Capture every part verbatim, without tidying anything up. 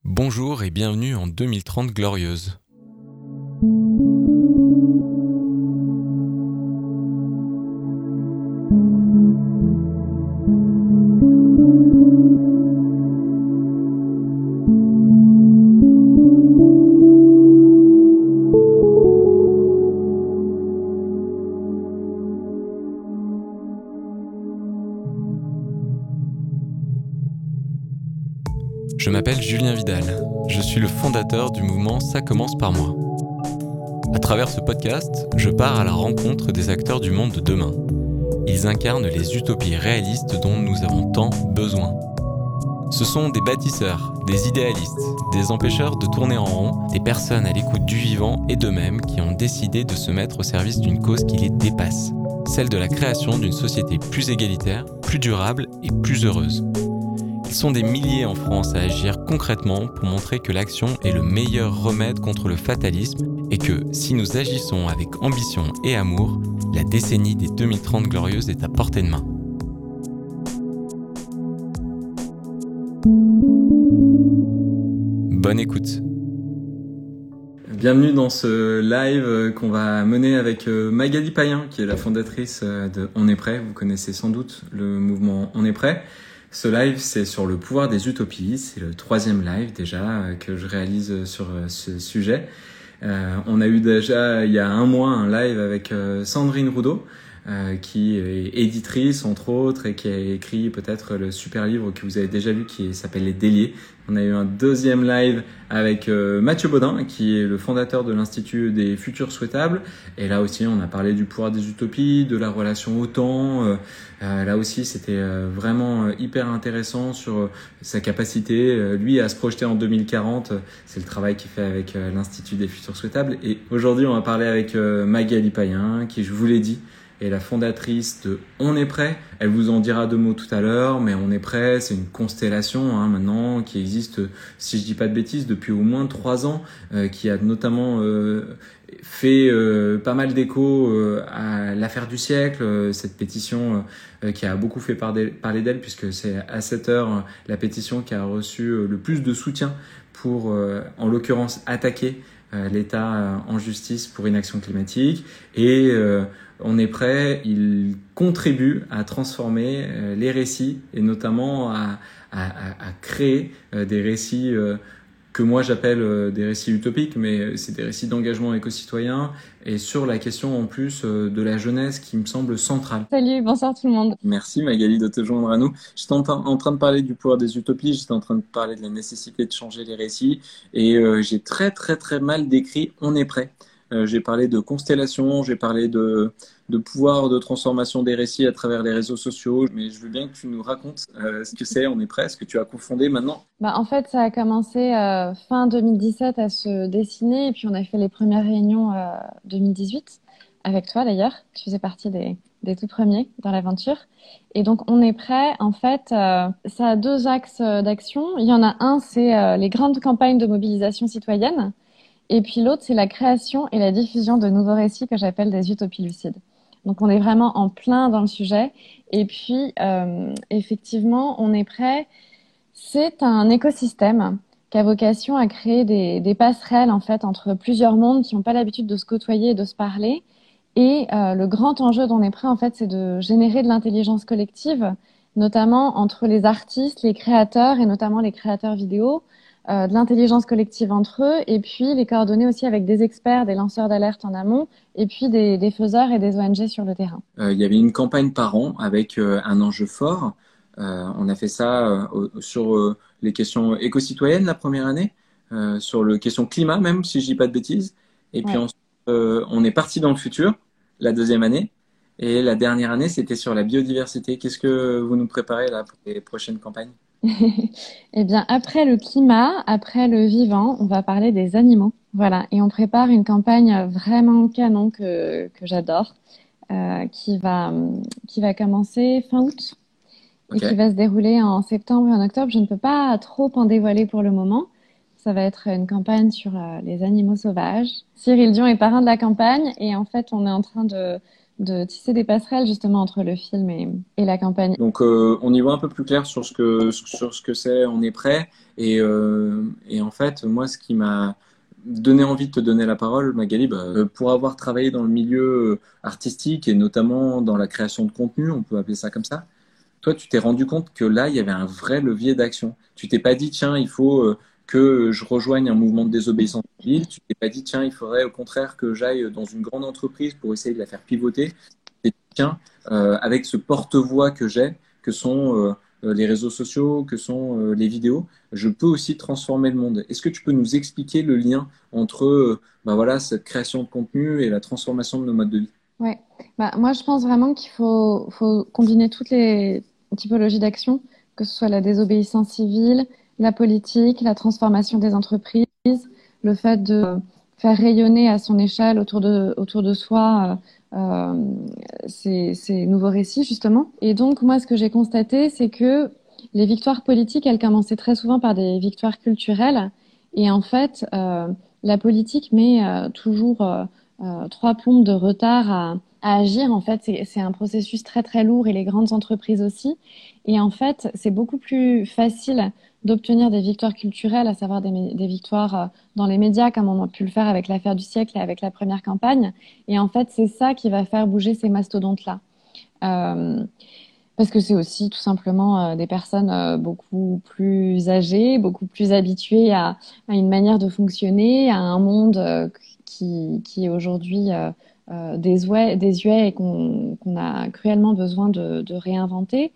Bonjour et bienvenue en deux mille trente glorieuse. Je m'appelle Julien Vidal, je suis le fondateur du mouvement Ça commence par moi. À travers ce podcast, je pars à la rencontre des acteurs du monde de demain. Ils incarnent les utopies réalistes dont nous avons tant besoin. Ce sont des bâtisseurs, des idéalistes, des empêcheurs de tourner en rond, des personnes à l'écoute du vivant et d'eux-mêmes qui ont décidé de se mettre au service d'une cause qui les dépasse, celle de la création d'une société plus égalitaire, plus durable et plus heureuse. Ils sont des milliers en France à agir concrètement pour montrer que l'action est le meilleur remède contre le fatalisme et que, si nous agissons avec ambition et amour, la décennie des deux mille trente glorieuses est à portée de main. Bonne écoute. Bienvenue dans ce live qu'on va mener avec Magali Payen, qui est la fondatrice de On est prêt. Vous connaissez sans doute le mouvement On est prêt. Ce live, c'est sur le pouvoir des utopies. C'est le troisième live déjà que je réalise sur ce sujet. Euh, on a eu déjà il y a un mois un live avec euh, Sandrine Roudot, euh, qui est éditrice entre autres et qui a écrit peut-être le super livre que vous avez déjà lu qui s'appelle Les Déliés. On a eu un deuxième live avec euh, Mathieu Baudin, qui est le fondateur de l'Institut des Futurs Souhaitables. Et là aussi, on a parlé du pouvoir des utopies, de la relation au temps. Euh, euh, là aussi, c'était euh, vraiment euh, hyper intéressant sur euh, sa capacité, euh, lui, à se projeter en deux mille quarante. C'est le travail qu'il fait avec euh, l'Institut des Futurs Souhaitables. Et aujourd'hui, on va parler avec euh, Magali Payen, qui, je vous l'ai dit, est la fondatrice de On est prêt. Elle vous en dira deux mots tout à l'heure, mais On est prêt, c'est une constellation hein, maintenant qui existe, si je dis pas de bêtises, depuis au moins trois ans, euh, qui a notamment euh, fait euh, pas mal d'écho euh, à l'affaire du siècle, euh, cette pétition euh, qui a beaucoup fait parler d'elle, puisque c'est à cette heure la pétition qui a reçu euh, le plus de soutien pour, euh, en l'occurrence, attaquer euh, l'État euh, en justice pour inaction climatique. Et euh, On est prêt, il contribue à transformer euh, les récits et notamment à, à, à créer euh, des récits euh, que moi j'appelle euh, des récits utopiques, mais c'est des récits d'engagement éco-citoyen et sur la question en plus euh, de la jeunesse qui me semble centrale. Salut, bonsoir tout le monde. Merci Magali de te joindre à nous. J'étais en, en train de parler du pouvoir des utopies, j'étais en train de parler de la nécessité de changer les récits et euh, j'ai très très très mal décrit On est prêt. Euh, j'ai parlé de constellation, j'ai parlé de, de pouvoir de transformation des récits à travers les réseaux sociaux, mais je veux bien que tu nous racontes euh, ce que c'est On est prêt, ce que tu as cofondé maintenant. Bah, en fait, ça a commencé euh, fin deux mille dix-sept à se dessiner et puis on a fait les premières réunions euh, deux mille dix-huit avec toi d'ailleurs. Tu faisais partie des, des tout premiers dans l'aventure. Et donc, On est prêt, en fait, euh, ça a deux axes d'action. Il y en a un, c'est euh, les grandes campagnes de mobilisation citoyenne. Et puis l'autre, c'est la création et la diffusion de nouveaux récits que j'appelle des utopies lucides. Donc on est vraiment en plein dans le sujet. Et puis, euh, effectivement, On est prêt, c'est un écosystème qui a vocation à créer des, des passerelles en fait entre plusieurs mondes qui n'ont pas l'habitude de se côtoyer et de se parler. Et euh, le grand enjeu d'On est prêt, en fait, c'est de générer de l'intelligence collective, notamment entre les artistes, les créateurs et notamment les créateurs vidéo, Euh, de l'intelligence collective entre eux, et puis les coordonner aussi avec des experts, des lanceurs d'alerte en amont, et puis des, des faiseurs et des O N G sur le terrain. Euh, il y avait une campagne par an avec euh, un enjeu fort. Euh, on a fait ça euh, sur euh, les questions éco-citoyennes la première année, euh, sur les questions climat même, si je dis pas de bêtises. Et puis Ouais. ensuite, euh, on est parti dans le futur, la deuxième année. Et la dernière année, c'était sur la biodiversité. Qu'est-ce que vous nous préparez là pour les prochaines campagnes ? Eh bien, après le climat, après le vivant, on va parler des animaux. Voilà, et on prépare une campagne vraiment canon que, que j'adore, euh, qui va, qui va commencer fin août et Ok. qui va se dérouler en septembre et en octobre. Je ne peux pas trop en dévoiler pour le moment. Ça va être une campagne sur euh, les animaux sauvages. Cyril Dion est parrain de la campagne et en fait, on est en train de, de tisser des passerelles justement entre le film et, et la campagne. Donc, euh, on y voit un peu plus clair sur ce que sur ce que c'est On est prêt. Et, euh, et en fait, moi, ce qui m'a donné envie de te donner la parole, Magali, bah, euh, pour avoir travaillé dans le milieu artistique et notamment dans la création de contenu, on peut appeler ça comme ça. Toi, tu t'es rendu compte que là, il y avait un vrai levier d'action. Tu t'es pas dit, tiens, il faut euh, que je rejoigne un mouvement de désobéissance civile. Tu t'es pas dit, tiens, il faudrait au contraire que j'aille dans une grande entreprise pour essayer de la faire pivoter. Tu t'es dit, tiens, euh, avec ce porte-voix que j'ai, que sont euh, euh, les réseaux sociaux, que sont euh, les vidéos, je peux aussi transformer le monde. Est-ce que tu peux nous expliquer le lien entre euh, bah voilà, cette création de contenu et la transformation de nos modes de vie? Ouais. Bah, moi, je pense vraiment qu'il faut, faut combiner toutes les typologies d'action, que ce soit la désobéissance civile, la politique, la transformation des entreprises, le fait de faire rayonner à son échelle autour de, autour de soi euh, euh, ces, ces nouveaux récits, justement. Et donc, moi, ce que j'ai constaté, c'est que les victoires politiques, elles commençaient très souvent par des victoires culturelles. Et en fait, euh, la politique met euh, toujours euh, euh, trois plombes de retard à, à agir. En fait, c'est, c'est un processus très très lourd et les grandes entreprises aussi. Et en fait, c'est beaucoup plus facile d'obtenir des victoires culturelles, à savoir des, des victoires euh, dans les médias, comme on a pu le faire avec l'affaire du siècle et avec la première campagne. Et en fait, c'est ça qui va faire bouger ces mastodontes-là. Euh, parce que c'est aussi tout simplement euh, des personnes euh, beaucoup plus âgées, beaucoup plus habituées à, à une manière de fonctionner, à un monde euh, qui, qui est aujourd'hui euh, euh, désuet, désuet et qu'on qu'on a cruellement besoin de, de réinventer.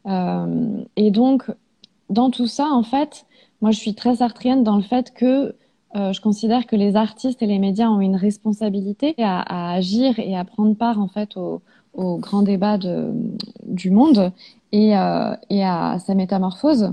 Euh, et donc, dans tout ça, en fait, moi, je suis très sartrienne dans le fait que euh, je considère que les artistes et les médias ont une responsabilité à, à agir et à prendre part, en fait, au, au grand débat de, du monde et, euh, et à sa métamorphose.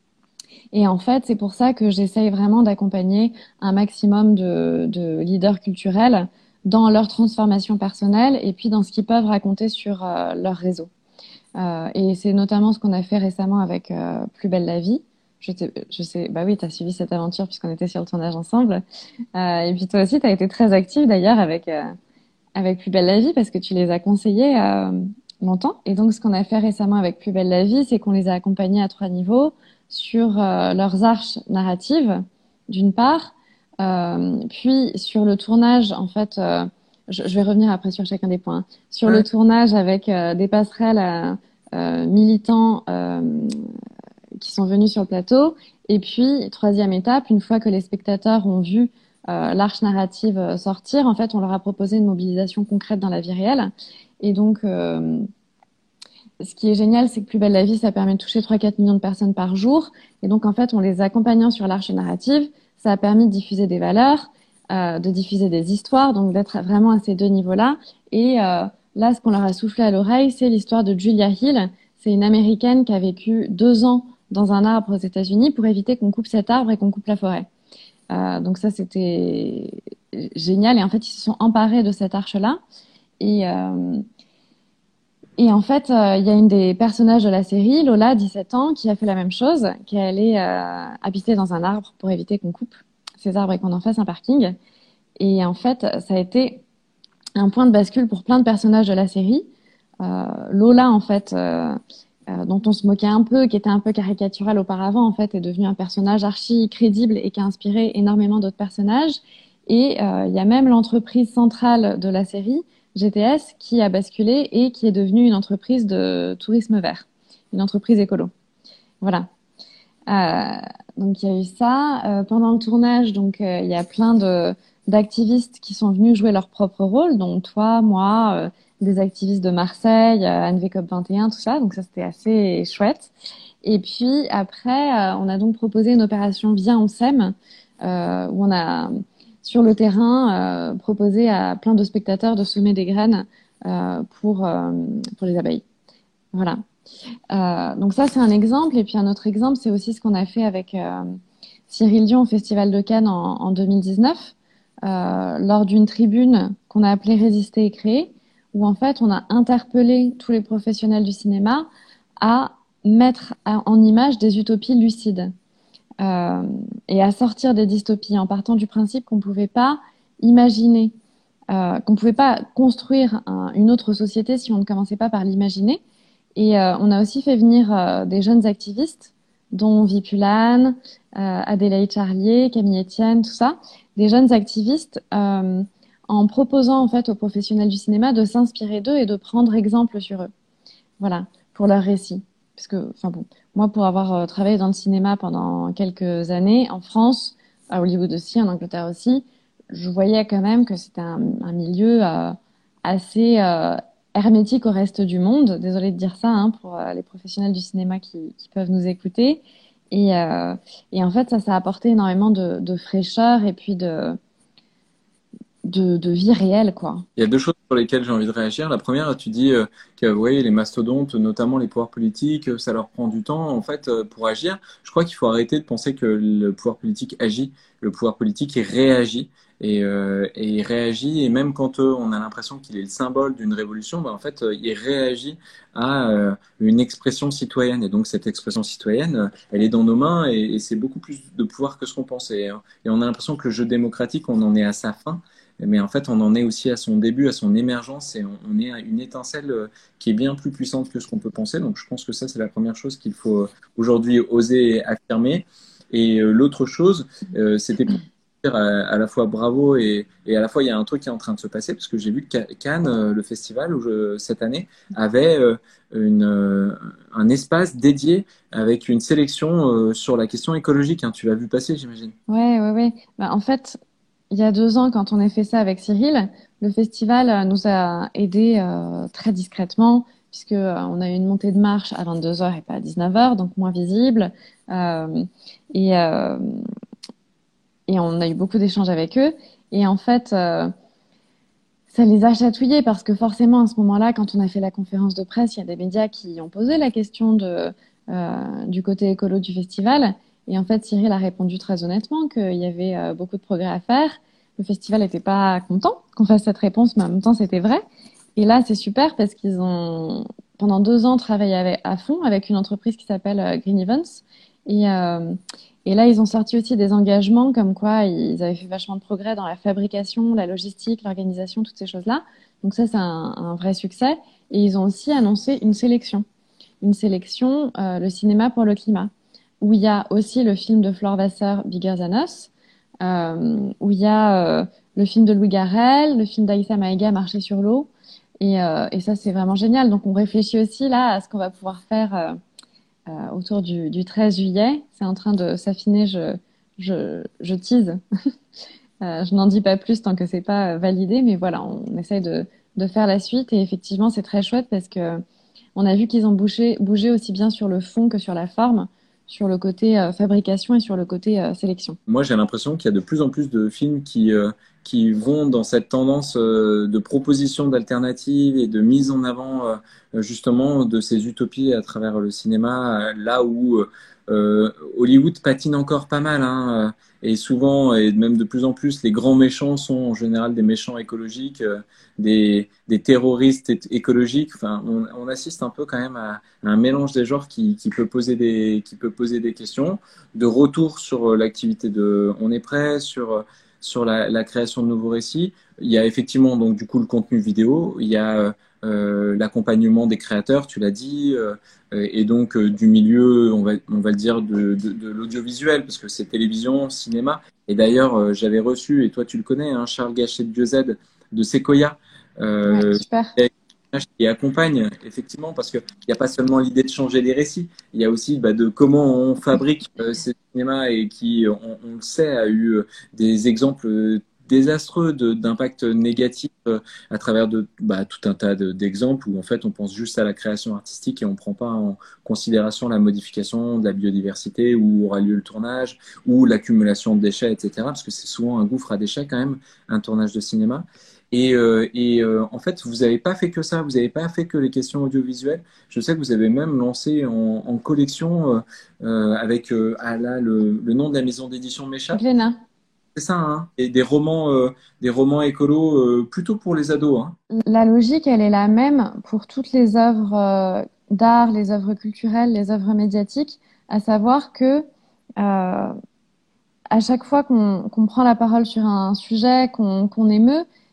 Et en fait, c'est pour ça que j'essaye vraiment d'accompagner un maximum de, de leaders culturels dans leur transformation personnelle et puis dans ce qu'ils peuvent raconter sur euh, leur réseau. Euh, et c'est notamment ce qu'on a fait récemment avec euh, Plus belle la vie. Je, sais, je sais, bah oui, tu as suivi cette aventure puisqu'on était sur le tournage ensemble. Euh, et puis toi aussi, tu as été très active d'ailleurs avec, euh, avec Plus belle la vie parce que tu les as conseillés euh, longtemps. Et donc, ce qu'on a fait récemment avec Plus belle la vie, c'est qu'on les a accompagnés à trois niveaux sur euh, leurs arches narratives, d'une part, euh, puis sur le tournage, en fait, euh, je, je vais revenir après sur chacun des points, hein. Sur le Ouais. tournage avec euh, des passerelles euh, euh, militants euh, qui sont venus sur le plateau. Et puis, troisième étape, une fois que les spectateurs ont vu euh, l'arche narrative euh, sortir, en fait, on leur a proposé une mobilisation concrète dans la vie réelle. Et donc, euh, ce qui est génial, c'est que Plus belle la vie, ça permet de toucher trois à quatre millions de personnes par jour. Et donc, en fait, en les accompagnant sur l'arche narrative, ça a permis de diffuser des valeurs, euh, de diffuser des histoires, donc d'être vraiment à ces deux niveaux-là. Et euh, là, ce qu'on leur a soufflé à l'oreille, c'est l'histoire de Julia Hill. C'est une Américaine qui a vécu deux ans dans un arbre aux États-Unis pour éviter qu'on coupe cet arbre et qu'on coupe la forêt. Euh, donc ça, c'était génial. Et en fait, ils se sont emparés de cette arche-là. Et, euh, et en fait, euh, il y a une des personnages de la série, Lola, dix-sept ans, qui a fait la même chose, qui est allée euh, habiter dans un arbre pour éviter qu'on coupe ces arbres et qu'on en fasse un parking. Et en fait, ça a été un point de bascule pour plein de personnages de la série. Euh, Lola, en fait, euh, euh, dont on se moquait un peu, qui était un peu caricatural auparavant, en fait, est devenue un personnage archi crédible et qui a inspiré énormément d'autres personnages. Et euh, il y a même l'entreprise centrale de la série, G T S, qui a basculé et qui est devenue une entreprise de tourisme vert, une entreprise écolo. Voilà. Euh, donc il y a eu ça. Euh, pendant le tournage, donc euh, il y a plein de d'activistes qui sont venus jouer leur propre rôle, donc toi, moi, euh, des activistes de Marseille, euh, Anne V COP vingt et un, tout ça. Donc ça c'était assez chouette. Et puis après, euh, on a donc proposé une opération Viens on sème, euh, où on a sur le terrain euh, proposé à plein de spectateurs de semer des graines euh, pour euh, pour les abeilles. Voilà. Euh, donc ça, c'est un exemple. Et puis un autre exemple, c'est aussi ce qu'on a fait avec euh, Cyril Dion au Festival de Cannes en, en deux mille dix-neuf, euh, lors d'une tribune qu'on a appelée Résister et créer, où en fait, on a interpellé tous les professionnels du cinéma à mettre à- en image des utopies lucides euh, et à sortir des dystopies en partant du principe qu'on ne pouvait pas imaginer euh, qu'on pouvait pas construire un- une autre société si on ne commençait pas par l'imaginer. Et euh, on a aussi fait venir euh, des jeunes activistes, dont Vipulane, euh, Adélaïde Charlier, Camille Etienne, tout ça, des jeunes activistes, euh, en proposant en fait aux professionnels du cinéma de s'inspirer d'eux et de prendre exemple sur eux. Voilà, pour leur récit. Parce que, enfin bon, moi, pour avoir euh, travaillé dans le cinéma pendant quelques années, en France, à Hollywood aussi, en Angleterre aussi, je voyais quand même que c'était un, un milieu euh, assez euh, hermétique au reste du monde. Désolée de dire ça, hein, pour euh, les professionnels du cinéma qui, qui peuvent nous écouter. Et, euh, et en fait, ça, ça a apporté énormément de, de fraîcheur et puis de, de, de vie réelle, quoi. Il y a deux choses sur lesquelles j'ai envie de réagir. La première, tu dis euh, que ouais, les mastodontes, notamment les pouvoirs politiques, euh, ça leur prend du temps en fait euh, pour agir. Je crois qu'il faut arrêter de penser que le pouvoir politique agit. Le pouvoir politique il réagit et, euh, et il réagit et même quand euh, on a l'impression qu'il est le symbole d'une révolution, bah, en fait euh, il réagit à euh, une expression citoyenne et donc cette expression citoyenne, euh, elle est dans nos mains et, et c'est beaucoup plus de pouvoir que ce qu'on pensait. Et, et on a l'impression que le jeu démocratique, on en est à sa fin. Mais en fait, on en est aussi à son début, à son émergence, et on, on est à une étincelle euh, qui est bien plus puissante que ce qu'on peut penser. Donc, je pense que ça, c'est la première chose qu'il faut euh, aujourd'hui oser affirmer. Et euh, l'autre chose, euh, c'était pour dire à, à la fois bravo et, et à la fois il y a un truc qui est en train de se passer parce que j'ai vu que Cannes, euh, le festival où je, cette année, avait euh, une, euh, un espace dédié avec une sélection euh, sur la question écologique. Hein. Tu l'as vu passer, j'imagine. Ouais, ouais, ouais. Bah, en fait, il y a deux ans, quand on a fait ça avec Cyril, le festival euh, nous a aidés euh, très discrètement, puisque euh, on a eu une montée de marche à vingt-deux heures et pas à dix-neuf heures, donc moins visible. Euh, et, euh, et on a eu beaucoup d'échanges avec eux. Et en fait, euh, ça les a chatouillés parce que forcément, à ce moment-là, quand on a fait la conférence de presse, il y a des médias qui ont posé la question de, euh, du côté écolo du festival. Et en fait, Cyril a répondu très honnêtement qu'il y avait euh, beaucoup de progrès à faire. Le festival n'était pas content qu'on fasse cette réponse, mais en même temps, c'était vrai. Et là, c'est super parce qu'ils ont, pendant deux ans, travaillé avec, à fond avec une entreprise qui s'appelle euh, Green Events. Et, euh, et là, ils ont sorti aussi des engagements comme quoi ils avaient fait vachement de progrès dans la fabrication, la logistique, l'organisation, toutes ces choses-là. Donc ça, c'est un, un vrai succès. Et ils ont aussi annoncé une sélection. Une sélection, euh, le cinéma pour le climat, où il y a aussi le film de Flore Vasseur, Bigger Than Us, euh, où il y a euh, le film de Louis Garrel, le film d'Aïssa Maïga, Marcher sur l'eau. Et, euh, et ça, c'est vraiment génial. Donc on réfléchit aussi là à ce qu'on va pouvoir faire euh, euh, autour du, du treize juillet. C'est en train de s'affiner, je, je, je tease. Euh, je n'en dis pas plus tant que c'est pas euh, validé, mais voilà, on essaye de, de faire la suite et effectivement, c'est très chouette parce que on a vu qu'ils ont bougé, bougé aussi bien sur le fond que sur la forme, sur le côté euh, fabrication et sur le côté euh, sélection. Moi, j'ai l'impression qu'il y a de plus en plus de films qui, euh, qui vont dans cette tendance euh, de proposition d'alternatives et de mise en avant euh, justement de ces utopies à travers le cinéma, euh, là où euh, Hollywood patine encore pas mal, hein, euh, et souvent, et même de plus en plus, les grands méchants sont en général des méchants écologiques, euh, des, des terroristes é- écologiques. Enfin, on, on assiste un peu quand même à, à un mélange des genres qui, qui peut poser des, qui peut poser des questions de retour sur euh, l'activité de On est prêt, sur, euh, sur la, la création de nouveaux récits. Il y a effectivement donc du coup le contenu vidéo, il y a euh, l'accompagnement des créateurs, tu l'as dit, euh, et donc euh, du milieu, on va, on va le dire, de, de, de l'audiovisuel, parce que c'est télévision, cinéma. Et d'ailleurs, euh, j'avais reçu, et toi tu le connais, hein, Charles Gachet de Dieuze de Sequoia, Ouais, euh, super. qui accompagne, effectivement, parce qu'il n'y a pas seulement l'idée de changer les récits, il y a aussi bah, de comment on fabrique euh, ces cinémas et qui, on, on le sait, a eu euh, des exemples euh, désastreux de- d'impact négatif euh, à travers de, bah, tout un tas de- d'exemples où en fait on pense juste à la création artistique et on ne prend pas en considération la modification de la biodiversité, où aura lieu le tournage, ou l'accumulation de déchets, et cetera. Parce que c'est souvent un gouffre à déchets quand même, un tournage de cinéma. Et, euh, et euh, en fait, vous n'avez pas fait que ça, vous n'avez pas fait que les questions audiovisuelles. Je sais que vous avez même lancé en, en collection euh, euh, avec euh, ah là, le, le nom de la maison d'édition m'échappe. Glénat. C'est ça, hein, et des romans, euh, des romans écolos euh, plutôt pour les ados. Hein. La logique, elle est la même pour toutes les œuvres euh, d'art, les œuvres culturelles, les œuvres médiatiques, à savoir que euh, à chaque fois qu'on qu'on prend la parole sur un sujet qu'on qu'on émeut,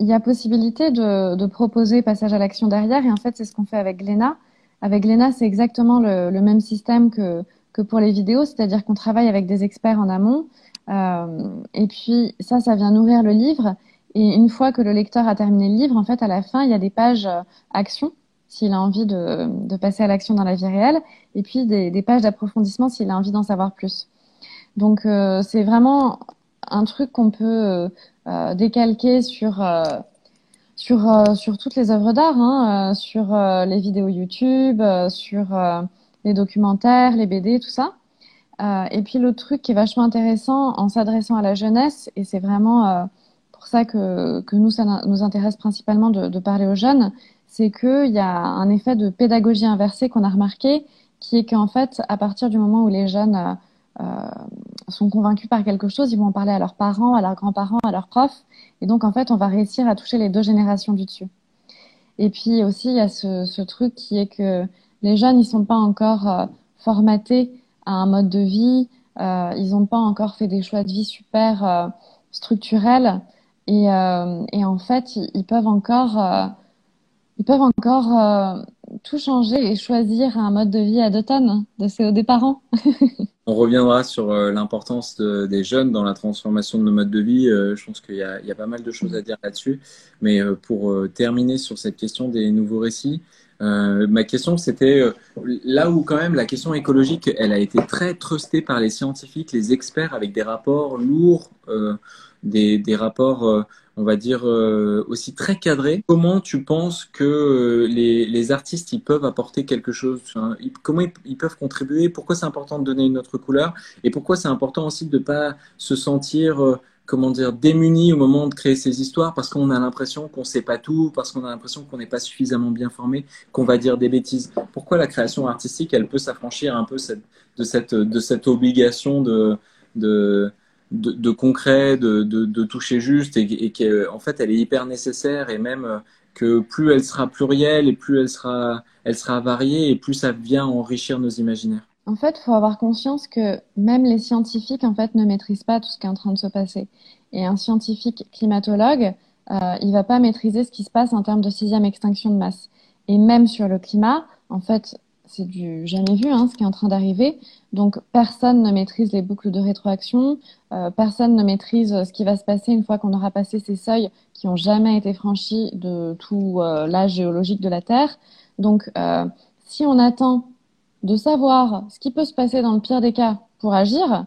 il y a possibilité de, de proposer passage à l'action derrière. Et en fait, c'est ce qu'on fait avec Glénat. Avec Glénat, c'est exactement le, le même système que, que pour les vidéos, c'est-à-dire qu'on travaille avec des experts en amont. Euh, et puis ça, ça vient nourrir le livre. Et une fois que le lecteur a terminé le livre, en fait, à la fin, il y a des pages euh, action, s'il a envie de, de passer à l'action dans la vie réelle, et puis des, des pages d'approfondissement s'il a envie d'en savoir plus. Donc, euh, c'est vraiment un truc qu'on peut euh, euh, décalquer sur, euh, sur, euh, sur toutes les œuvres d'art, hein, euh, sur euh, les vidéos YouTube, euh, sur euh, les documentaires, les B D, tout ça. Euh, et puis l'autre truc qui est vachement intéressant en s'adressant à la jeunesse, et c'est vraiment euh, pour ça que, que nous, ça nous intéresse principalement de, de parler aux jeunes, c'est qu'il y a un effet de pédagogie inversée qu'on a remarqué, qui est qu'en fait, à partir du moment où les jeunes euh, euh, sont convaincus par quelque chose, ils vont en parler à leurs parents, à leurs grands-parents, à leurs profs, et donc en fait, on va réussir à toucher les deux générations du dessus. Et puis aussi, il y a ce, ce truc qui est que les jeunes, ils sont pas encore euh, formatés à un mode de vie, euh, ils n'ont pas encore fait des choix de vie super euh, structurels, et, euh, et en fait, ils, ils peuvent encore, euh, ils peuvent encore euh, tout changer et choisir un mode de vie à deux tonnes de C O D par an. On reviendra sur euh, l'importance de- des jeunes dans la transformation de nos modes de vie. Euh, je pense qu'il y a, il y a pas mal de choses à dire là-dessus. Mais euh, pour euh, terminer sur cette question des nouveaux récits, euh, ma question c'était euh, là où quand même la question écologique, elle a été très trustée par les scientifiques, les experts avec des rapports lourds, euh, des, des rapports, euh, on va dire, euh, aussi très cadrés. Comment tu penses que euh, les, les artistes ils peuvent apporter quelque chose? Enfin, ils- comment ils, ils peuvent contribuer? Pourquoi c'est important de donner une autre couleur? Et pourquoi c'est important aussi de ne pas se sentir, euh, comment dire, démuni au moment de créer ces histoires parce qu'on a l'impression qu'on ne sait pas tout, parce qu'on a l'impression qu'on n'est pas suffisamment bien formé, qu'on va dire des bêtises. Pourquoi la création artistique, elle peut s'affranchir un peu cette, de, cette, de cette obligation de, de, de, de concret, de, de, de toucher juste, et, et qu'en fait, elle est hyper nécessaire, et même euh, que plus elle sera plurielle et plus elle sera, elle sera variée, et plus ça vient enrichir nos imaginaires. En fait, il faut avoir conscience que même les scientifiques, en fait, ne maîtrisent pas tout ce qui est en train de se passer. Et un scientifique climatologue, euh, il va pas maîtriser ce qui se passe en termes de sixième extinction de masse. Et même sur le climat, en fait, c'est du jamais vu, hein, ce qui est en train d'arriver. Donc, personne ne maîtrise les boucles de rétroaction, euh, personne ne maîtrise ce qui va se passer une fois qu'on aura passé ces seuils qui ont jamais été franchis de tout euh, l'âge géologique de la Terre. Donc, euh, si on attend de savoir ce qui peut se passer dans le pire des cas pour agir,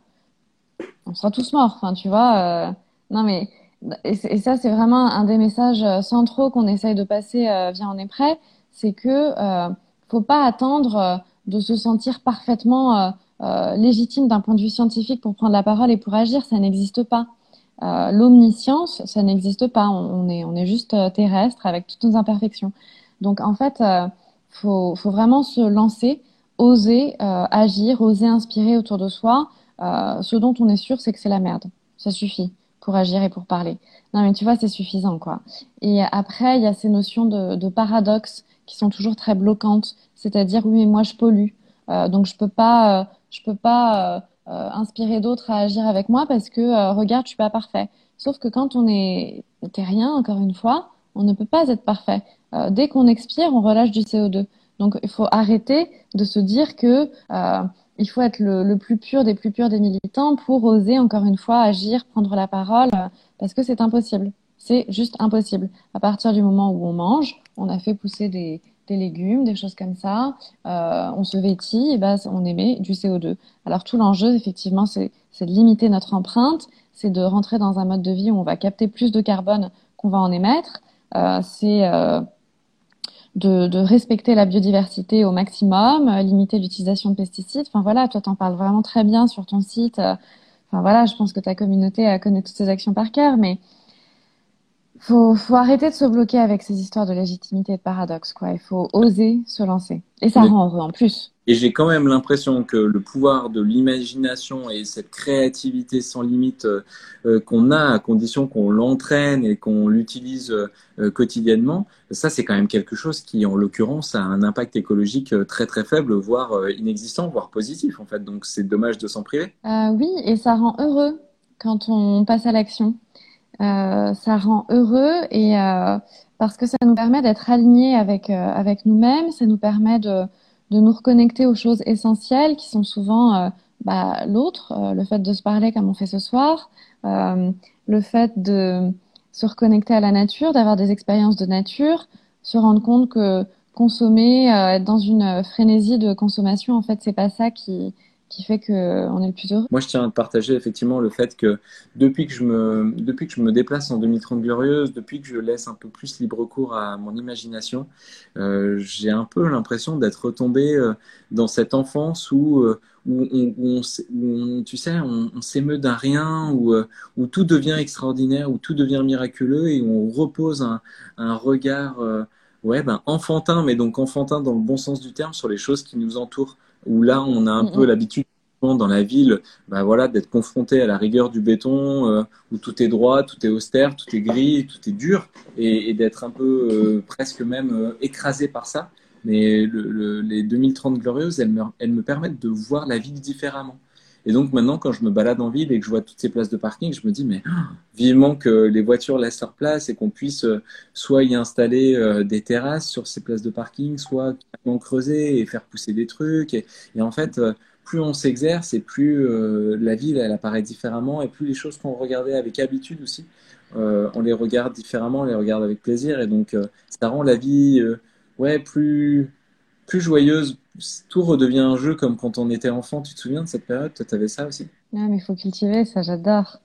on sera tous morts. Enfin, tu vois. euh, Non, mais et, c'est- et ça, c'est vraiment un des messages euh, centraux qu'on essaye de passer euh, via On est prêt, c'est que euh, faut pas attendre euh, de se sentir parfaitement euh, euh, légitime d'un point de vue scientifique pour prendre la parole et pour agir. Ça n'existe pas. Euh, l'omniscience, ça n'existe pas. On, on est, on est juste euh, terrestre avec toutes nos imperfections. Donc, en fait, euh, faut, faut vraiment se lancer, oser euh, agir, oser inspirer autour de soi. Euh, ce dont on est sûr, c'est que c'est la merde. Ça suffit pour agir et pour parler. Non, mais tu vois, c'est suffisant, quoi. Et après, il y a ces notions de, de paradoxe qui sont toujours très bloquantes. C'est-à-dire, oui, mais moi, je pollue. Euh, donc, je peux pas, euh, je peux pas euh, euh, inspirer d'autres à agir avec moi parce que, euh, regarde, je suis pas parfait. Sauf que quand on est terrien, encore une fois, on ne peut pas être parfait. Euh, dès qu'on expire, on relâche du C O deux. Donc, il faut arrêter de se dire que euh, il faut être le, le plus pur des plus purs des militants pour oser, encore une fois, agir, prendre la parole, euh, parce que c'est impossible. C'est juste impossible. À partir du moment où on mange, on a fait pousser des, des légumes, des choses comme ça, euh, on se vêtit, et ben, on émet du C O deux. Alors tout l'enjeu, effectivement, c'est, c'est de limiter notre empreinte, c'est de rentrer dans un mode de vie où on va capter plus de carbone qu'on va en émettre. Euh, c'est euh, de, de respecter la biodiversité au maximum, euh, limiter l'utilisation de pesticides. Enfin voilà, toi t'en parles vraiment très bien sur ton site. Euh, Enfin voilà, je pense que ta communauté euh, connaît toutes ces actions par cœur, mais faut, faut arrêter de se bloquer avec ces histoires de légitimité et de paradoxe, quoi. Il faut oser se lancer. Et ça On est rend heureux en plus. Et j'ai quand même l'impression que le pouvoir de l'imagination et cette créativité sans limite euh, euh, qu'on a, à condition qu'on l'entraîne et qu'on l'utilise euh, quotidiennement, ça c'est quand même quelque chose qui, en l'occurrence, a un impact écologique euh, très très faible, voire euh, inexistant, voire positif en fait. Donc c'est dommage de s'en priver. Euh, oui, et ça rend heureux quand on passe à l'action. Euh, ça rend heureux et euh, parce que ça nous permet d'être alignés avec, euh, avec nous-mêmes, ça nous permet de, de nous reconnecter aux choses essentielles qui sont souvent euh, bah, l'autre, euh, le fait de se parler comme on fait ce soir, euh, le fait de se reconnecter à la nature, d'avoir des expériences de nature, se rendre compte que consommer, euh, être dans une frénésie de consommation, en fait, c'est pas ça qui, qui fait que on est le plus heureux. Moi, je tiens à te partager effectivement le fait que depuis que je me, depuis que je me déplace en deux mille trente Glorieuse, depuis que je laisse un peu plus libre cours à mon imagination, euh, j'ai un peu l'impression d'être retombé euh, dans cette enfance où, euh, où, on, où, on, s- où on- tu sais, on, on s'émeut d'un rien, où, euh, où tout devient extraordinaire, où tout devient miraculeux et où on repose un, un regard euh, ouais, ben, enfantin, mais donc enfantin dans le bon sens du terme, sur les choses qui nous entourent. Où là, on a un Mm, peu mm. l'habitude dans la ville, bah voilà, d'être confronté à la rigueur du béton, euh, où tout est droit, tout est austère, tout est gris, tout est dur, et, et d'être un peu euh, presque même euh, écrasé par ça. Mais le, le, les deux mille trente glorieuses, elles me, elles me permettent de voir la ville différemment. Et donc maintenant, quand je me balade en ville et que je vois toutes ces places de parking, je me dis, mais oh, vivement que les voitures laissent leur place et qu'on puisse euh, soit y installer euh, des terrasses sur ces places de parking, soit carrément creuser et faire pousser des trucs. Et, et en fait, euh, plus on s'exerce et plus euh, la ville elle apparaît différemment et plus les choses qu'on regardait avec habitude aussi, euh, on les regarde différemment, on les regarde avec plaisir et donc euh, ça rend la vie euh, ouais plus plus joyeuse. Tout redevient un jeu comme quand on était enfant. Tu te souviens de cette période? Toi, t'avais ça aussi? Ah, mais il faut cultiver ça, j'adore.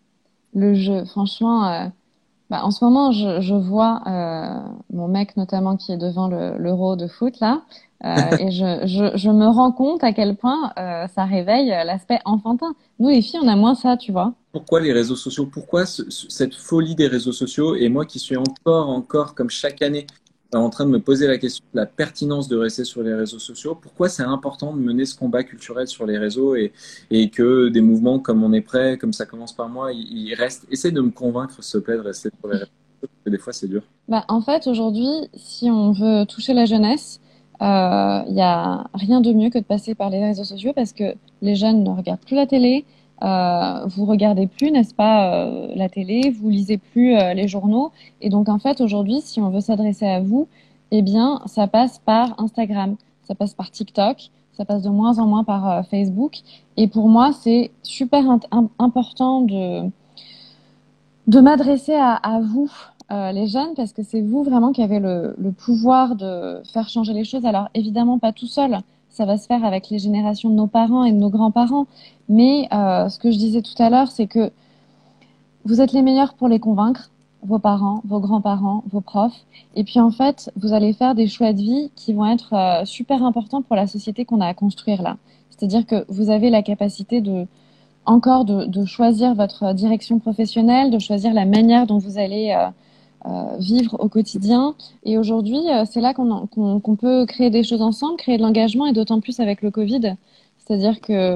Le jeu, franchement, euh, bah, en ce moment, je, je vois euh, mon mec notamment qui est devant le, l'Euro de foot là, euh, et je, je, je me rends compte à quel point euh, ça réveille euh, l'aspect enfantin. Nous, les filles, on a moins ça, tu vois. Pourquoi les réseaux sociaux? Pourquoi ce- ce- cette folie des réseaux sociaux? Et moi qui suis encore, encore, comme chaque année, en train de me poser la question de la pertinence de rester sur les réseaux sociaux, pourquoi c'est important de mener ce combat culturel sur les réseaux et, et que des mouvements comme On est prêt, comme Ça commence par moi, ils, ils restent. Essaie de me convaincre, s'il te plaît, de rester sur les réseaux sociaux, parce que des fois c'est dur. Bah, en fait, aujourd'hui, si on veut toucher la jeunesse, euh, il y a rien de mieux que de passer par les réseaux sociaux parce que les jeunes ne regardent plus la télé, euh, vous regardez plus, n'est-ce pas, euh, la télé, vous lisez plus euh, les journaux. Et donc, en fait, aujourd'hui, si on veut s'adresser à vous, eh bien, ça passe par Instagram, ça passe par TikTok, ça passe de moins en moins par euh, Facebook. Et pour moi, c'est super int- im- important de de m'adresser à, à vous, euh, les jeunes, parce que c'est vous vraiment qui avez le, le pouvoir de faire changer les choses. Alors évidemment pas tout seul, ça va se faire avec les générations de nos parents et de nos grands-parents. Mais euh, ce que je disais tout à l'heure, c'est que vous êtes les meilleurs pour les convaincre, vos parents, vos grands-parents, vos profs. Et puis en fait, vous allez faire des choix de vie qui vont être euh, super importants pour la société qu'on a à construire là. C'est-à-dire que vous avez la capacité de encore de, de choisir votre direction professionnelle, de choisir la manière dont vous allez euh, euh, vivre au quotidien. Et aujourd'hui, euh, c'est là qu'on qu'on, qu'on peut créer des choses ensemble, créer de l'engagement, et d'autant plus avec le Covid. C'est-à-dire que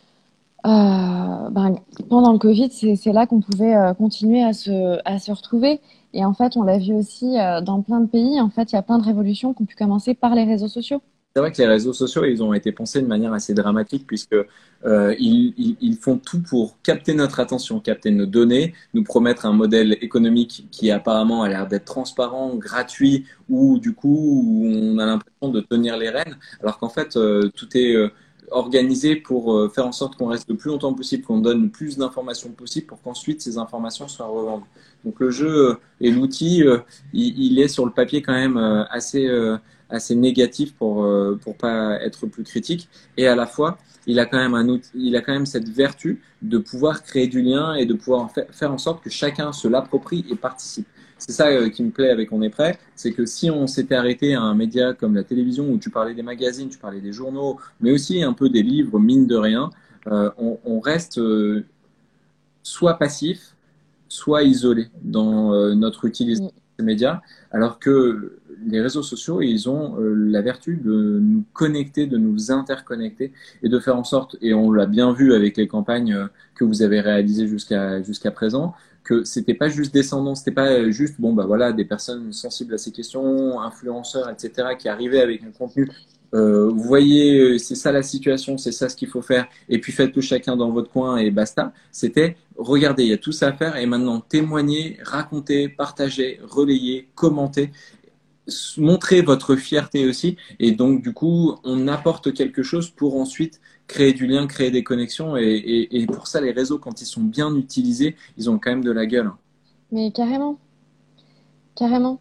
euh, ben, pendant le Covid, c'est, c'est là qu'on pouvait euh, continuer à se, à se retrouver. Et en fait, on l'a vu aussi euh, dans plein de pays. En fait, il y a plein de révolutions qui ont pu commencer par les réseaux sociaux. C'est vrai que les réseaux sociaux, ils ont été pensés de manière assez dramatique puisque euh, ils, ils, ils font tout pour capter notre attention, capter nos données, nous promettre un modèle économique qui apparemment a l'air d'être transparent, gratuit, ou du coup où on a l'impression de tenir les rênes, alors qu'en fait euh, tout est euh, organisé pour euh, faire en sorte qu'on reste le plus longtemps possible, qu'on donne le plus d'informations possible pour qu'ensuite ces informations soient revendues. Donc le jeu euh, et l'outil, euh, il, il est sur le papier quand même euh, assez euh, assez négatif pour euh, pour pas être plus critique et à la fois il a quand même un outil, il a quand même cette vertu de pouvoir créer du lien et de pouvoir en fa- faire en sorte que chacun se l'approprie et participe. C'est ça euh, qui me plaît avec On est prêt, c'est que si on s'était arrêté à un média comme la télévision où tu parlais des magazines, tu parlais des journaux, mais aussi un peu des livres, mine de rien, euh, on, on reste euh, soit passif, soit isolé dans euh, notre utilisation Mm. des médias, alors que les réseaux sociaux, ils ont euh, la vertu de nous connecter, de nous interconnecter et de faire en sorte, et on l'a bien vu avec les campagnes euh, que vous avez réalisées jusqu'à jusqu'à présent, que c'était pas juste descendant, c'était pas juste bon bah voilà des personnes sensibles à ces questions, influenceurs, et cetera qui arrivaient avec un contenu Euh, vous voyez, c'est ça la situation, c'est ça ce qu'il faut faire, et puis faites-le chacun dans votre coin et basta. C'était, regardez, il y a tout ça à faire, et maintenant témoignez, racontez, partagez, relayez, commentez, montrez votre fierté aussi, et donc du coup, on apporte quelque chose pour ensuite créer du lien, créer des connexions, et, et, et pour ça, les réseaux, quand ils sont bien utilisés, ils ont quand même de la gueule. Mais carrément, carrément.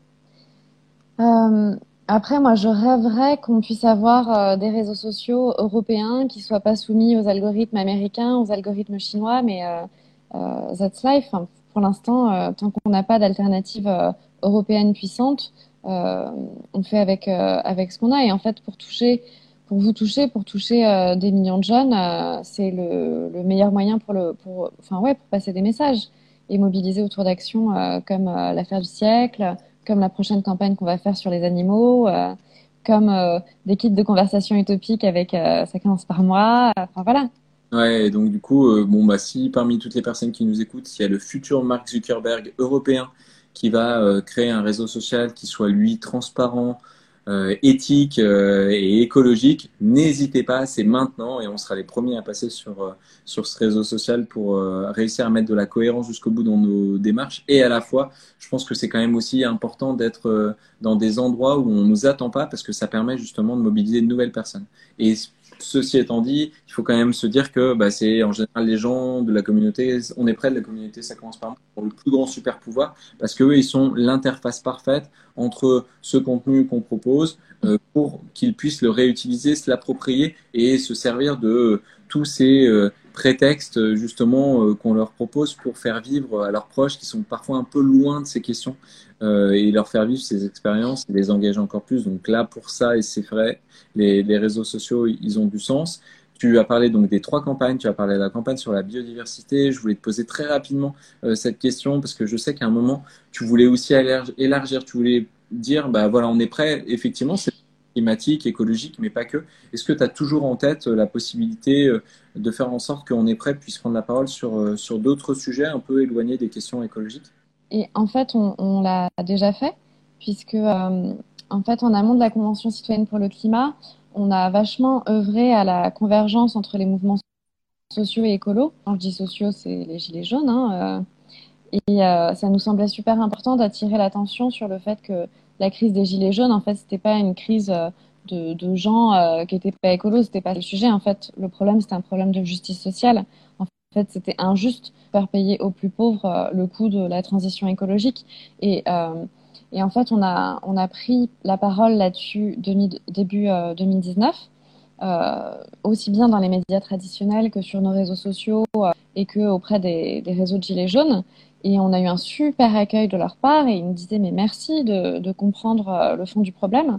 Euh, Après, moi, je rêverais qu'on puisse avoir euh, des réseaux sociaux européens qui soient pas soumis aux algorithmes américains, aux algorithmes chinois, mais euh, euh, that's life. Enfin, pour l'instant, euh, tant qu'on n'a pas d'alternative euh, européenne puissante, euh, on fait avec euh, avec ce qu'on a. Et en fait, pour toucher, pour vous toucher, pour toucher euh, des millions de jeunes, euh, c'est le, le meilleur moyen pour le, pour, enfin ouais, pour passer des messages et mobiliser autour d'actions euh, comme euh, l'affaire du siècle, comme la prochaine campagne qu'on va faire sur les animaux, euh, comme euh, des kits de conversation utopiques avec euh, ça commence par moi. Enfin voilà. Ouais, et donc du coup, euh, bon bah si parmi toutes les personnes qui nous écoutent, il y a le futur Mark Zuckerberg européen qui va euh, créer un réseau social qui soit lui transparent, euh, éthique euh, et écologique, n'hésitez pas, c'est maintenant et on sera les premiers à passer sur euh, sur ce réseau social pour euh, réussir à mettre de la cohérence jusqu'au bout dans nos démarches et à la fois, je pense que c'est quand même aussi important d'être euh, dans des endroits où on nous attend pas parce que ça permet justement de mobiliser de nouvelles personnes. Et ceci étant dit, il faut quand même se dire que bah, c'est en général les gens de la communauté, on est près de la communauté, ça commence par moi, pour le plus grand super pouvoir, parce qu'eux, ils sont l'interface parfaite entre ce contenu qu'on propose euh, pour qu'ils puissent le réutiliser, se l'approprier et se servir de euh, tous ces euh, prétextes justement euh, qu'on leur propose pour faire vivre à leurs proches qui sont parfois un peu loin de ces questions euh, et leur faire vivre ces expériences et les engager encore plus. Donc là, pour ça, et c'est vrai, les, les réseaux sociaux, ils ont du sens. Tu as parlé donc des trois campagnes, tu as parlé de la campagne sur la biodiversité. Je voulais te poser très rapidement euh, cette question parce que je sais qu'à un moment, tu voulais aussi élargir, tu voulais dire, bah voilà, on est prêt, effectivement, c'est climatique, écologique, mais pas que. Est-ce que tu as toujours en tête euh, la possibilité euh, de faire en sorte qu'on est prêt puisse prendre la parole sur, euh, sur d'autres sujets un peu éloignés des questions écologiques? Et en fait, on, on l'a déjà fait, puisque euh, en fait, en amont de la Convention citoyenne pour le climat, on a vachement œuvré à la convergence entre les mouvements sociaux et écolos. Quand je dis sociaux, c'est les gilets jaunes, hein, euh, et euh, ça nous semblait super important d'attirer l'attention sur le fait que la crise des gilets jaunes, en fait, c'était pas une crise euh, de, de gens euh, qui étaient pas écolos, c'était pas le sujet. En fait, le problème, c'était un problème de justice sociale. En fait, c'était injuste de faire payer aux plus pauvres euh, le coût de la transition écologique. Et, euh, et en fait, on a, on a pris la parole là-dessus demi- début euh, deux mille dix-neuf, euh, aussi bien dans les médias traditionnels que sur nos réseaux sociaux euh, et que auprès des, des réseaux de gilets jaunes. Et on a eu un super accueil de leur part et ils nous disaient mais merci de, de comprendre euh, le fond du problème.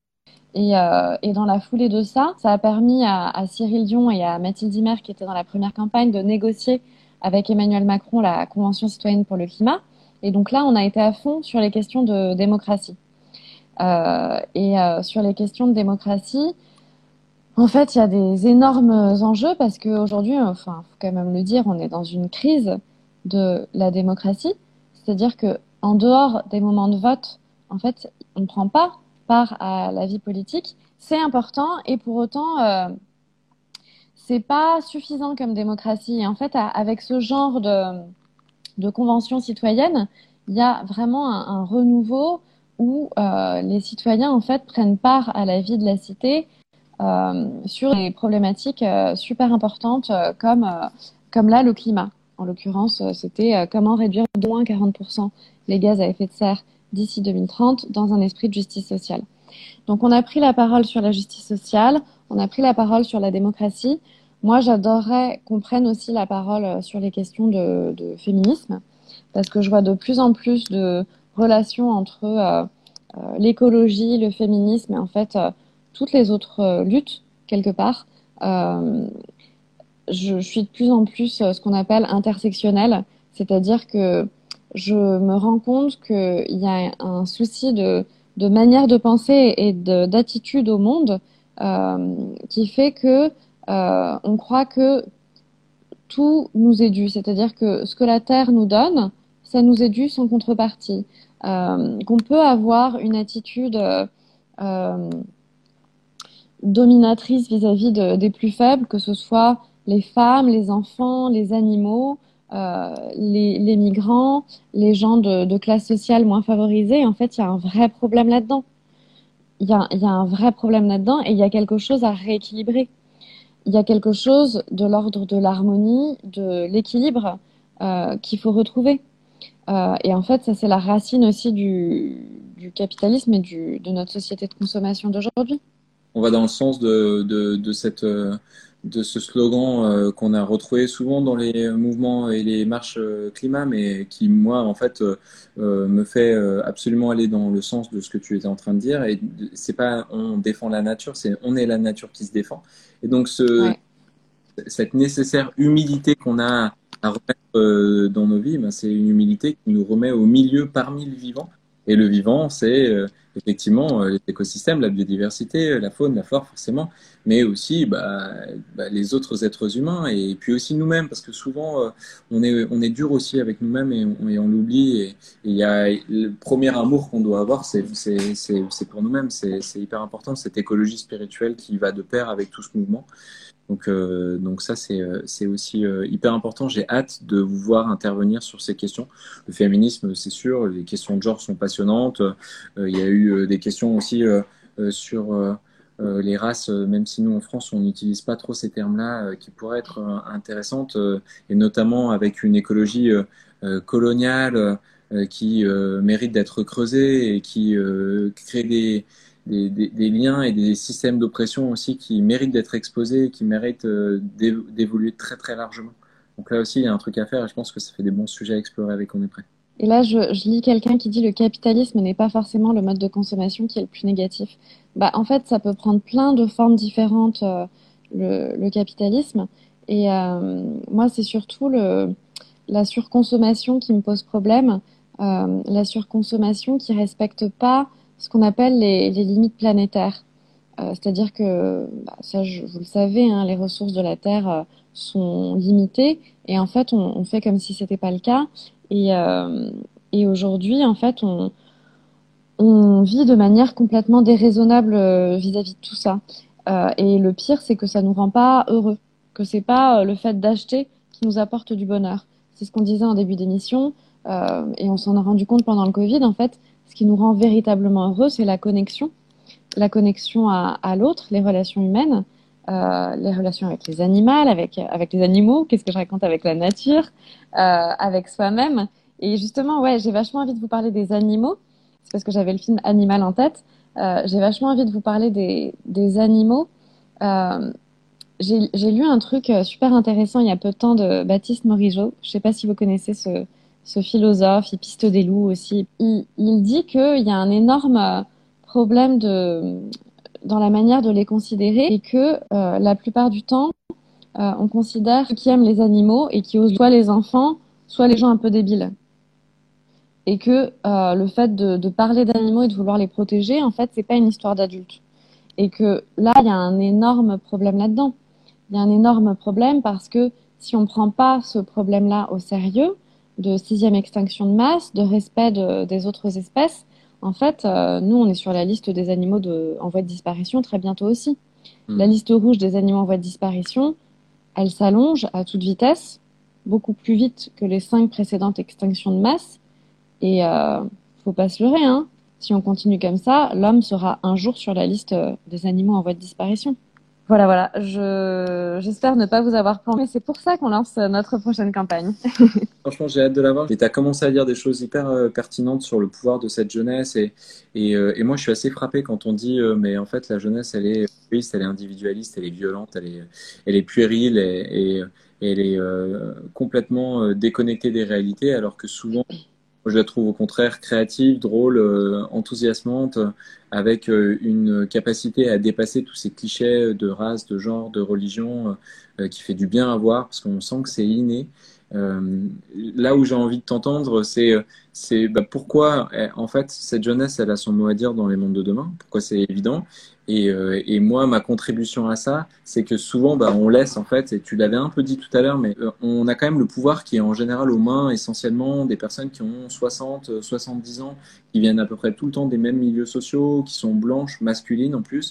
Et, euh, et dans la foulée de ça, ça a permis à, à Cyril Dion et à Mathilde Imer, qui étaient dans la première campagne, de négocier avec Emmanuel Macron la Convention citoyenne pour le climat. Et donc là, on a été à fond sur les questions de démocratie. Euh, et euh, sur les questions de démocratie, en fait, il y a des énormes enjeux parce qu'aujourd'hui, enfin, faut quand même le dire, on est dans une crise de la démocratie. C'est-à-dire que en dehors des moments de vote, en fait, on ne prend pas part à la vie politique. C'est important et pour autant, euh, c'est pas suffisant comme démocratie. Et en fait, à- avec ce genre de, de convention citoyenne, il y a vraiment un, un renouveau où euh, les citoyens en fait prennent part à la vie de la cité euh, sur des problématiques euh, super importantes euh, comme, euh, comme là le climat. En l'occurrence, euh, c'était euh, comment réduire d'au moins quarante pour cent les gaz à effet de serre d'ici deux mille trente dans un esprit de justice sociale. Donc on a pris la parole sur la justice sociale, on a pris la parole sur la démocratie. Moi, j'adorerais qu'on prenne aussi la parole euh, sur les questions de, de féminisme, parce que je vois de plus en plus de relations entre euh, euh, l'écologie, le féminisme et en fait euh, toutes les autres euh, luttes, quelque part. Euh, je, je suis de plus en plus euh, ce qu'on appelle intersectionnelle, c'est-à-dire que je me rends compte qu'il y a un souci de, de manière de penser et de, d'attitude au monde euh, qui fait que euh, on croit que tout nous est dû, c'est-à-dire que ce que la Terre nous donne, ça nous est dû sans contrepartie. Euh, qu'on peut avoir une attitude euh, euh, dominatrice vis-à-vis de- des plus faibles, que ce soit les femmes, les enfants, les animaux, euh, les, les migrants, les gens de, de classe sociale moins favorisée. En fait, il y a un vrai problème là-dedans. Il y a, il y a un vrai problème là-dedans et il y a quelque chose à rééquilibrer. Il y a quelque chose de l'ordre de l'harmonie, de l'équilibre euh, qu'il faut retrouver. Euh, et en fait, ça, c'est la racine aussi du, du capitalisme et du, de notre société de consommation d'aujourd'hui. On va dans le sens de, de, de cette, euh, de ce slogan euh, qu'on a retrouvé souvent dans les mouvements et les marches euh, climat, mais qui, moi, en fait, euh, euh, me fait euh, absolument aller dans le sens de ce que tu étais en train de dire. Et c'est pas on défend la nature, c'est on est la nature qui se défend. Et donc, ce, Ouais. cette nécessaire humilité qu'on a à remettre euh, dans nos vies, ben, c'est une humilité qui nous remet au milieu parmi le vivant. Et le vivant, c'est euh, effectivement euh, l'écosystème, la biodiversité, la faune, la flore, forcément, mais aussi bah, bah, les autres êtres humains et puis aussi nous-mêmes, parce que souvent euh, on est on est dur aussi avec nous-mêmes et on, et on l'oublie. Et il y a le premier amour qu'on doit avoir, c'est c'est c'est c'est pour nous-mêmes. C'est c'est hyper important cette écologie spirituelle qui va de pair avec tout ce mouvement. Donc, euh, donc ça, c'est, euh, c'est aussi euh, hyper important. J'ai hâte de vous voir intervenir sur ces questions. Le féminisme, c'est sûr, les questions de genre sont passionnantes. Euh, il y a eu euh, des questions aussi euh, euh, sur euh, euh, les races, euh, même si nous, en France, on n'utilise pas trop ces termes-là, euh, qui pourraient être euh, intéressantes, euh, et notamment avec une écologie euh, euh, coloniale euh, qui euh, mérite d'être creusée et qui euh, crée des des, des, des liens et des systèmes d'oppression aussi qui méritent d'être exposés et qui méritent euh, d'évoluer très très largement. Donc là aussi, il y a un truc à faire et je pense que ça fait des bons sujets à explorer avec On est prêt. Et là, je, je lis quelqu'un qui dit le capitalisme n'est pas forcément le mode de consommation qui est le plus négatif. Bah, en fait, ça peut prendre plein de formes différentes, euh, le, le capitalisme. Et euh, moi, c'est surtout le, la surconsommation qui me pose problème, euh, la surconsommation qui respecte pas ce qu'on appelle les, les limites planétaires. Euh, c'est-à-dire que, bah, ça, je- vous le savez, hein, les ressources de la Terre euh, sont limitées, et en fait, on, on fait comme si c'était pas le cas. Et, euh, et aujourd'hui, en fait, on, on vit de manière complètement déraisonnable euh, vis-à-vis de tout ça. Euh, et le pire, c'est que ça nous rend pas heureux, que c'est pas euh, le fait d'acheter qui nous apporte du bonheur. C'est ce qu'on disait en début d'émission, euh, et on s'en a rendu compte pendant le Covid. En fait, ce qui nous rend véritablement heureux, c'est la connexion, la connexion à, à l'autre, les relations humaines, euh, les relations avec les animaux, avec, avec les animaux, qu'est-ce que je raconte avec la nature, euh, avec soi-même. Et justement, ouais, j'ai vachement envie de vous parler des animaux. C'est parce que j'avais le film Animal en tête. Euh, j'ai vachement envie de vous parler des, des animaux. Euh, j'ai, j'ai lu un truc euh, super intéressant il y a peu de temps de Baptiste Morisot. Je sais pas si vous connaissez ce, ce philosophe, il piste des loups aussi. Il, il dit qu'il y a un énorme euh, problème de, dans la manière de les considérer et que euh, la plupart du temps, euh, on considère ceux qui aiment les animaux et qui osent soit les enfants, soit les gens un peu débiles. Et que euh, le fait de, de parler d'animaux et de vouloir les protéger, en fait, c'est pas une histoire d'adulte. Et que là, il y a un énorme problème là-dedans. Il y a un énorme problème parce que si on ne prend pas ce problème-là au sérieux, de sixième extinction de masse, de respect de, des autres espèces, en fait, euh, nous, on est sur la liste des animaux de, en voie de disparition très bientôt aussi. La Hmm. liste rouge des animaux en voie de disparition, elle s'allonge à toute vitesse, beaucoup plus vite que les cinq précédentes extinctions de masse. Et euh, faut pas se leurrer, hein. Si on continue comme ça, l'homme sera un jour sur la liste euh, des animaux en voie de disparition. Voilà, voilà. Je, j'espère ne pas vous avoir planté, mais c'est pour ça qu'on lance euh, notre prochaine campagne. Franchement, j'ai hâte de l'avoir. Et tu as commencé à dire des choses hyper euh, pertinentes sur le pouvoir de cette jeunesse. Et, et, euh, et moi, je suis assez frappé quand on dit, euh, mais en fait, la jeunesse, elle est égoïste, elle est individualiste, elle est violente, elle est, elle est puérile et, et, et elle est euh, complètement euh, déconnectée des réalités, alors que souvent, moi, je la trouve au contraire créative, drôle, euh, enthousiasmante, euh, avec euh, une capacité à dépasser tous ces clichés de race, de genre, de religion, euh, qui fait du bien à voir parce qu'on sent que c'est inné. Euh, Là où j'ai envie de t'entendre, c'est c'est bah, pourquoi eh, en fait cette jeunesse, elle a son mot à dire dans les mondes de demain. Pourquoi c'est évident. Et, euh, et moi, ma contribution à ça, c'est que souvent, bah, on laisse en fait, et tu l'avais un peu dit tout à l'heure, mais euh, on a quand même le pouvoir qui est en général aux mains essentiellement des personnes qui ont soixante, soixante-dix ans, qui viennent à peu près tout le temps des mêmes milieux sociaux, qui sont blanches, masculines en plus.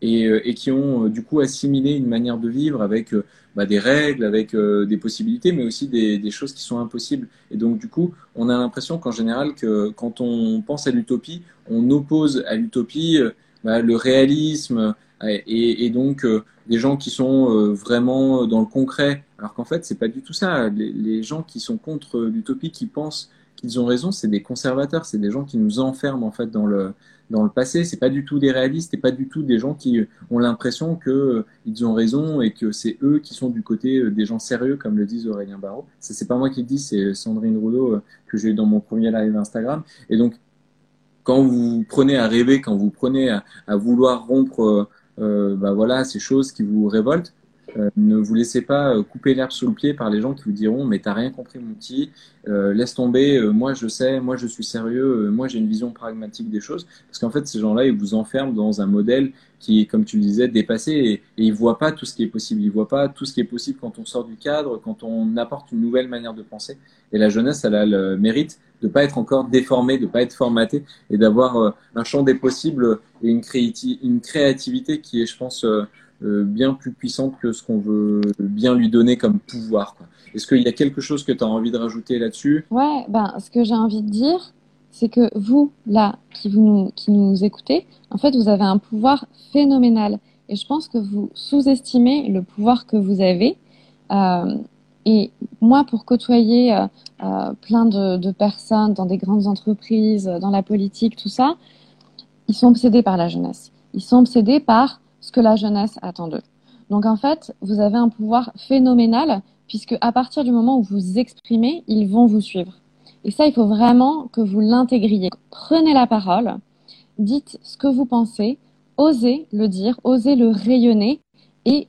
et, euh, et qui ont euh, du coup assimilé une manière de vivre avec euh, bah, des règles, avec euh, des possibilités, mais aussi des, des choses qui sont impossibles. Et donc du coup, on a l'impression qu'en général, que quand on pense à l'utopie, on oppose à l'utopie euh, bah, le réalisme et, et donc euh, des gens qui sont euh, vraiment dans le concret, alors qu'en fait, c'est pas du tout ça. Les, les gens qui sont contre l'utopie, qui pensent qu'ils ont raison, c'est des conservateurs, c'est des gens qui nous enferment en fait dans le dans le passé. C'est pas du tout des réalistes et pas du tout des gens qui ont l'impression que euh, ils ont raison et que c'est eux qui sont du côté euh, des gens sérieux, comme le disent Aurélien Barraud. Ça, c'est pas moi qui le dis, c'est Sandrine Roudot euh, que j'ai eu dans mon premier live Instagram. Et donc, quand vous prenez à rêver, quand vous prenez à, à vouloir rompre, euh, euh, bah voilà, ces choses qui vous révoltent, euh, ne vous laissez pas euh, couper l'herbe sous le pied par les gens qui vous diront mais t'as rien compris mon petit, euh, laisse tomber, euh, moi je sais, moi je suis sérieux, euh, moi j'ai une vision pragmatique des choses, parce qu'en fait ces gens-là ils vous enferment dans un modèle qui est, comme tu le disais, dépassé, et, et ils voient pas tout ce qui est possible, ils voient pas tout ce qui est possible quand on sort du cadre, quand on apporte une nouvelle manière de penser. Et la jeunesse, elle a le mérite de pas être encore déformée, de pas être formatée, et d'avoir euh, un champ des possibles et une, créati- une créativité qui est, je pense, euh, euh, bien plus puissante que ce qu'on veut bien lui donner comme pouvoir, quoi. Est-ce qu'il y a quelque chose que tu as envie de rajouter là-dessus? Ouais, ben, ce que j'ai envie de dire, c'est que vous, là, qui vous nous, qui nous écoutez, en fait, vous avez un pouvoir phénoménal. Et je pense que vous sous-estimez le pouvoir que vous avez. Euh, et moi, pour côtoyer euh, euh, plein de, de personnes dans des grandes entreprises, dans la politique, tout ça, ils sont obsédés par la jeunesse. Ils sont obsédés par ce que la jeunesse attend d'eux. Donc en fait, vous avez un pouvoir phénoménal puisque à partir du moment où vous vous exprimez, ils vont vous suivre. Et ça, il faut vraiment que vous l'intégriez. Prenez la parole, dites ce que vous pensez, osez le dire, osez le rayonner et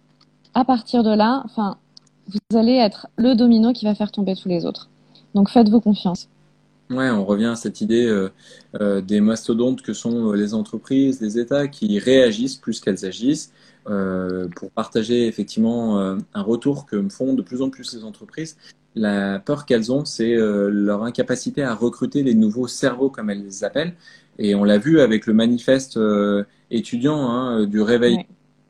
à partir de là, enfin, vous allez être le domino qui va faire tomber tous les autres. Donc faites-vous confiance. Ouais, on revient à cette idée euh, euh, des mastodontes que sont euh, les entreprises, les États, qui réagissent plus qu'elles agissent euh, pour partager effectivement euh, un retour que me font de plus en plus les entreprises. La peur qu'elles ont, c'est euh, leur incapacité à recruter les nouveaux cerveaux, comme elles les appellent. Et on l'a vu avec le manifeste euh, étudiant hein, du réveil Ouais.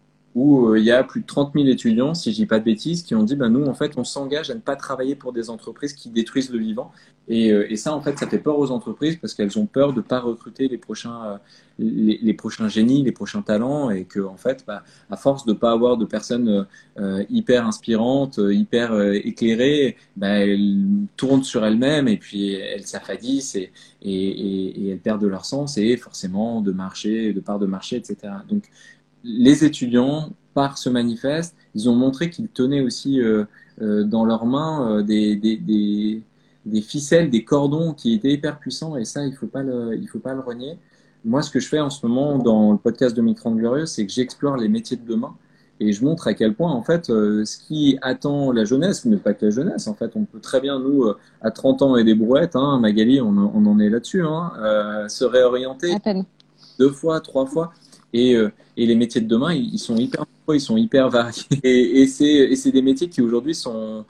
où euh, il y a plus de trente mille étudiants, si je dis pas de bêtises, qui ont dit, ben nous, en fait, on s'engage à ne pas travailler pour des entreprises qui détruisent le vivant. Et, euh, et ça, en fait, ça fait peur aux entreprises parce qu'elles ont peur de pas recruter les prochains, euh, les, les prochains génies, les prochains talents, et que, en fait, bah, à force de pas avoir de personnes euh, hyper inspirantes, euh, hyper euh, éclairées, bah, elles tournent sur elles-mêmes et puis elles s'affadissent et, et, et, et elles perdent de leur sens et forcément de marché, de part de marché, et cetera. Donc, les étudiants, par ce manifeste, ils ont montré qu'ils tenaient aussi euh, euh, dans leurs mains euh, des, des, des, des ficelles, des cordons qui étaient hyper puissants, et ça, il faut pas le, il faut pas le renier. Moi, ce que je fais en ce moment dans le podcast deux mille trente Glorieux, c'est que j'explore les métiers de demain et je montre à quel point, en fait, euh, ce qui attend la jeunesse, mais pas que la jeunesse, en fait, on peut très bien, nous, euh, à trente ans et des brouettes, hein, Magali, on, on en est là-dessus, hein, euh, se réorienter À peine. deux fois, trois fois. Et, euh, et les métiers de demain, ils, ils sont hyper nombreux, ils sont hyper variés. Et, et c'est et c'est des métiers qui aujourd'hui sont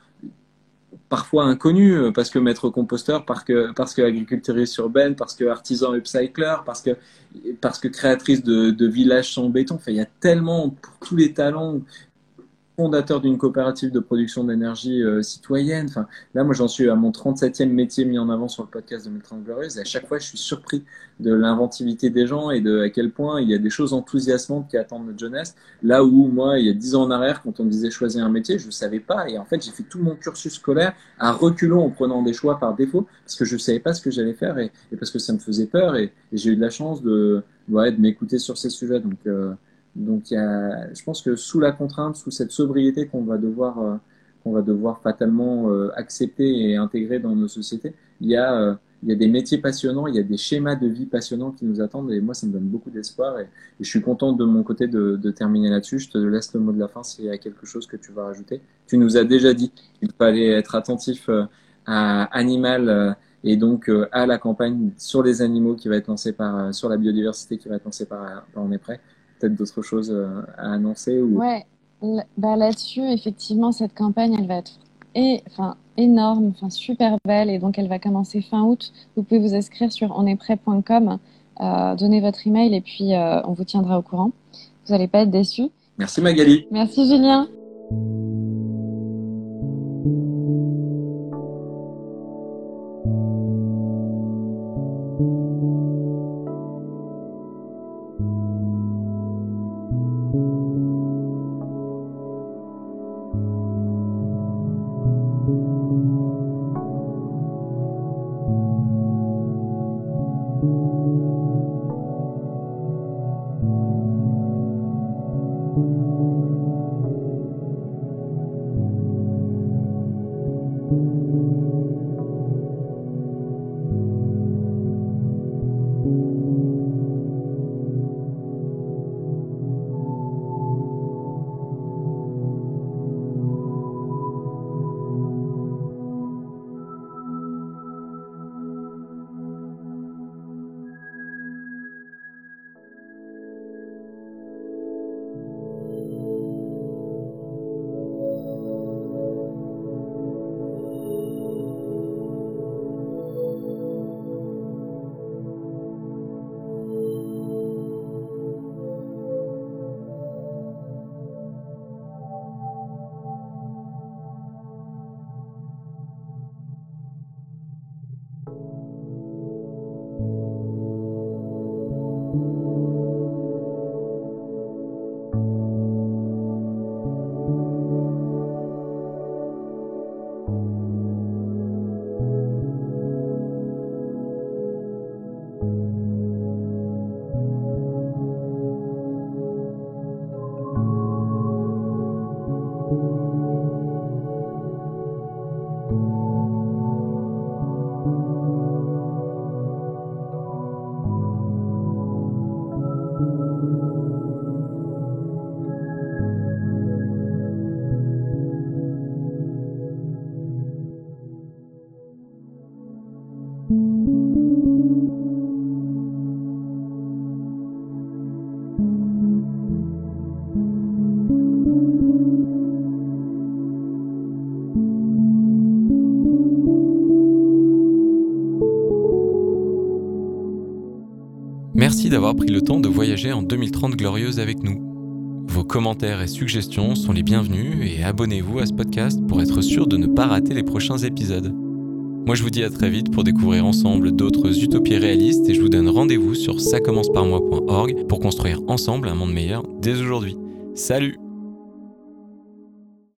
parfois inconnus euh, parce que maître composteur, parce que parce que agricultrice urbaine, parce que artisan upcycler, parce que parce que créatrice de, de villages sans béton. Enfin, il y a tellement pour tous les talents fondateur d'une coopérative de production d'énergie euh, citoyenne. Enfin, là, moi, j'en suis à mon trente-septième métier mis en avant sur le podcast de deux mille trente Glorieuse. Et à chaque fois, je suis surpris de l'inventivité des gens et de à quel point il y a des choses enthousiasmantes qui attendent notre jeunesse. Là où, moi, il y a dix ans en arrière, quand on me disait choisir un métier, je ne savais pas. Et en fait, j'ai fait tout mon cursus scolaire à reculons en prenant des choix par défaut parce que je ne savais pas ce que j'allais faire et, et parce que ça me faisait peur. Et, et j'ai eu de la chance de, ouais, de m'écouter sur ces sujets. Donc, euh, donc, il y a, je pense que sous la contrainte, sous cette sobriété qu'on va devoir, euh, qu'on va devoir fatalement euh, accepter et intégrer dans nos sociétés, il y a, euh, il y a des métiers passionnants, il y a des schémas de vie passionnants qui nous attendent. Et moi, ça me donne beaucoup d'espoir. Et, et je suis content de mon côté de, de terminer là-dessus. Je te laisse le mot de la fin s'il y a quelque chose que tu vas rajouter. Tu nous as déjà dit qu'il fallait être attentif euh, à Animal euh, et donc euh, à la campagne sur les animaux qui va être lancée par, euh, sur la biodiversité qui va être lancée par, par On est prêt. Peut-être d'autres choses euh, à annoncer ou... Ouais, l- bah là-dessus, effectivement, cette campagne, elle va être et, enfin, énorme, enfin, super belle, et donc elle va commencer fin août. Vous pouvez vous inscrire sur onestprêt point com, euh, donnez votre email et puis euh, on vous tiendra au courant. Vous n'allez pas être déçus. Merci Magali. Merci Julien. Merci d'avoir pris le temps de voyager en deux mille trente glorieuse avec nous. Vos commentaires et suggestions sont les bienvenus et abonnez-vous à ce podcast pour être sûr de ne pas rater les prochains épisodes. Moi je vous dis à très vite pour découvrir ensemble d'autres utopies réalistes et je vous donne rendez-vous sur ça commence par moi point org pour construire ensemble un monde meilleur dès aujourd'hui. Salut!